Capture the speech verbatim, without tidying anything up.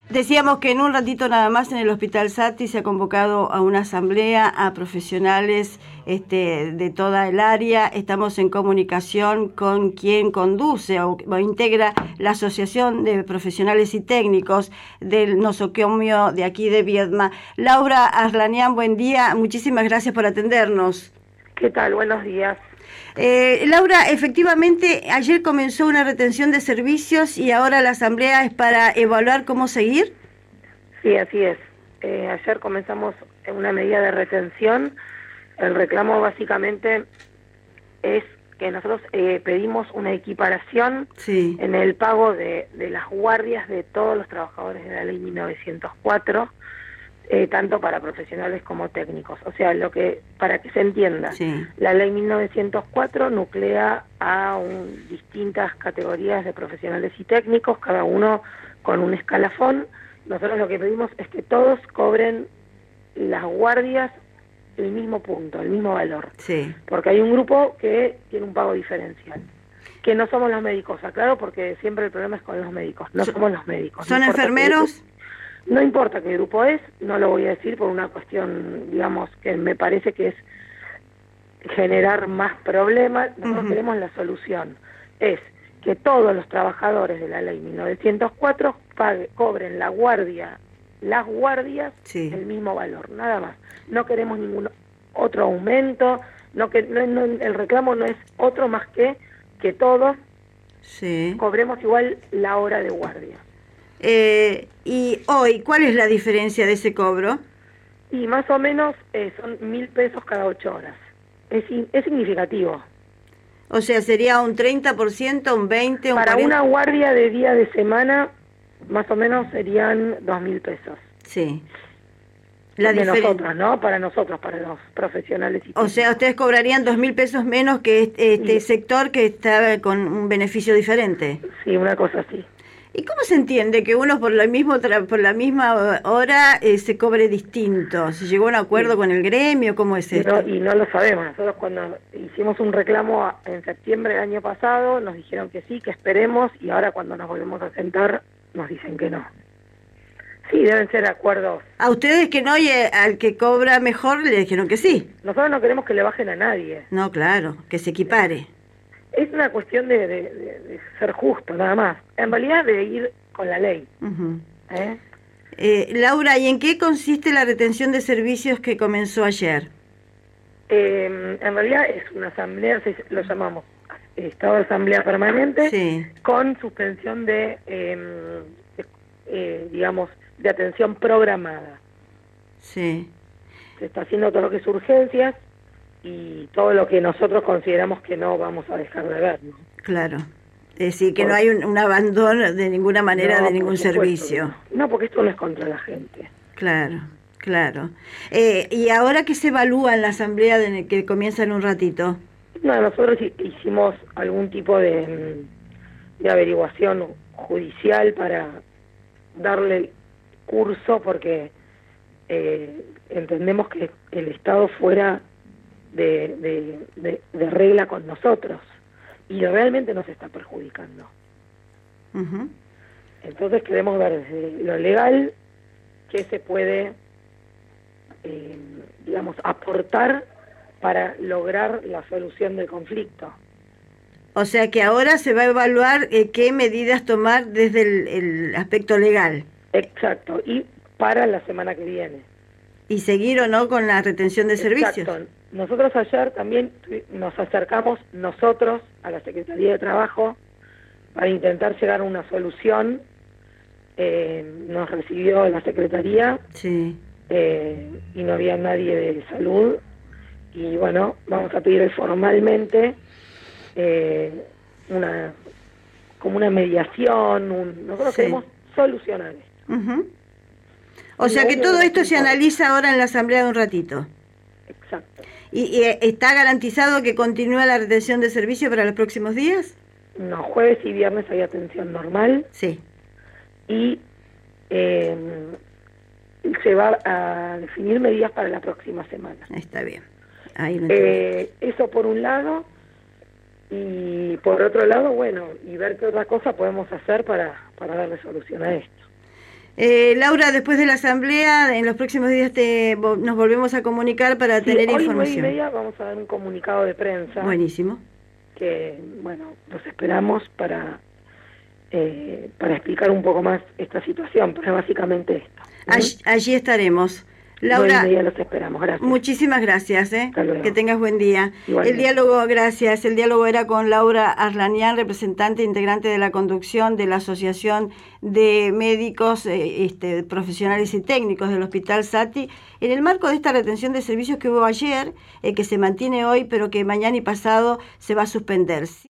Decíamos que en un ratito nada más en el Hospital Satis se ha convocado a una asamblea a profesionales este, de toda el área. Estamos en comunicación con quien conduce o, o integra la Asociación de Profesionales y Técnicos del nosocomio de aquí de Viedma. Laura Arlanian, buen día. Muchísimas gracias por atendernos. ¿Qué tal? Buenos días. Eh, Laura, efectivamente, ayer comenzó una retención de servicios y ahora la asamblea es para evaluar cómo seguir. Sí, así es. Eh, ayer comenzamos una medida de retención. El reclamo básicamente es que nosotros eh, pedimos una equiparación sí. en el pago de, de las guardias de todos los trabajadores de la ley mil novecientos cuatro, eh, tanto para profesionales como técnicos. O sea, lo que para que se entienda, sí. la ley mil novecientos cuatro nuclea a un, distintas categorías de profesionales y técnicos, cada uno con un escalafón. Nosotros lo que pedimos es que todos cobren las guardias el mismo punto, el mismo valor. Sí. Porque hay un grupo que tiene un pago diferencial. Que no somos los médicos, aclaro, porque siempre el problema es con los médicos. No So, somos los médicos. ¿Son no enfermeros? No importa qué grupo es, no lo voy a decir por una cuestión, digamos, que me parece que es generar más problemas. Nosotros uh-huh. queremos la solución. Es que todos los trabajadores de la ley mil novecientos cuatro pague, cobren la guardia, las guardias, sí. el mismo valor, nada más. No queremos ningún otro aumento, no que no, no, el reclamo no es otro más que que todos sí. cobremos igual la hora de guardia. Eh, y hoy, ¿cuál es la diferencia de ese cobro? Y más o menos eh, son mil pesos cada ocho horas. Es, es significativo. O sea, sería un treinta por ciento, un veinte por ciento, un Para cuarenta por ciento. Una guardia de día de semana, más o menos serían dos mil pesos. Sí. La de diferen... nosotros, ¿no? Para nosotros, para los profesionales. Y o sea, ustedes cobrarían dos mil pesos menos que este, este sí. sector que está con un beneficio diferente. Sí, una cosa así. ¿Y cómo se entiende que uno por la, mismo tra- por la misma hora eh, se cobre distinto? ¿Se llegó a un acuerdo sí. con el gremio? ¿Cómo es esto? No, y no lo sabemos. Nosotros cuando hicimos un reclamo en septiembre del año pasado, nos dijeron que sí, que esperemos, y ahora cuando nos volvemos a sentar, nos dicen que no. Sí, deben ser acuerdos. ¿A ustedes que no y al que cobra mejor le dijeron que sí? Nosotros no queremos que le bajen a nadie. No, claro, que se equipare. Es una cuestión de, de, de, de ser justo, nada más. En realidad de ir con la ley. Uh-huh. ¿Eh? Eh, Laura, ¿y en qué consiste la retención de servicios que comenzó ayer? Eh, en realidad es una asamblea, lo llamamos Estado de Asamblea Permanente, sí. con suspensión de, eh, de eh, digamos, de atención programada. Sí. Se está haciendo todo lo que es urgencias y todo lo que nosotros consideramos que no vamos a dejar de ver, ¿no? Claro. Es decir, que Por... no hay un, un abandono de ninguna manera no, de ningún servicio. No. no, porque esto no es contra la gente. Claro, claro. Eh, ¿Y ahora qué se evalúa en la asamblea de, que comienza en un ratito? No, nosotros hicimos algún tipo de, de averiguación judicial para darle curso, porque eh, entendemos que el Estado fuera de, de, de, de regla con nosotros y realmente nos está perjudicando. Uh-huh. Entonces queremos ver desde lo legal qué se puede, eh, digamos, aportar para lograr la solución del conflicto. O sea que ahora se va a evaluar eh, qué medidas tomar desde el, el aspecto legal. Exacto, y para la semana que viene. ¿Y seguir o no con la retención de servicios? Exacto. Nosotros ayer también nos acercamos nosotros a la Secretaría de Trabajo para intentar llegar a una solución. Eh, nos recibió la Secretaría sí. eh, y no había nadie de salud. Y bueno, vamos a pedir formalmente eh, una como una mediación. Un, nosotros sí. queremos solucionar esto. Uh-huh. O sea que todo esto se analiza ahora en la asamblea de un ratito. Exacto. ¿Y, y está garantizado que continúa la retención de servicio para los próximos días? No, jueves y viernes hay atención normal. Sí. Y eh, se va a definir medidas para la próxima semana. Está bien. Ahí eh, eso por un lado. Y por otro lado, bueno, y ver qué otra cosa podemos hacer para, para darle solución a esto. Eh, Laura, después de la asamblea, en los próximos días te, nos volvemos a comunicar para sí, tener hoy información. nueve y media vamos a dar un comunicado de prensa. Buenísimo. Que, bueno, los esperamos para, eh, para explicar un poco más esta situación, pero es básicamente esto. ¿Mm? Allí, allí estaremos. Laura, nueve y media los esperamos. Gracias. Muchísimas gracias, ¿eh? Que tengas buen día. Igualmente. El diálogo, gracias. El diálogo era con Laura Arlanian, representante integrante de la conducción de la Asociación de Médicos eh, este, Profesionales y Técnicos del Hospital Saty, en el marco de esta retención de servicios que hubo ayer, eh, que se mantiene hoy, pero que mañana y pasado se va a suspender.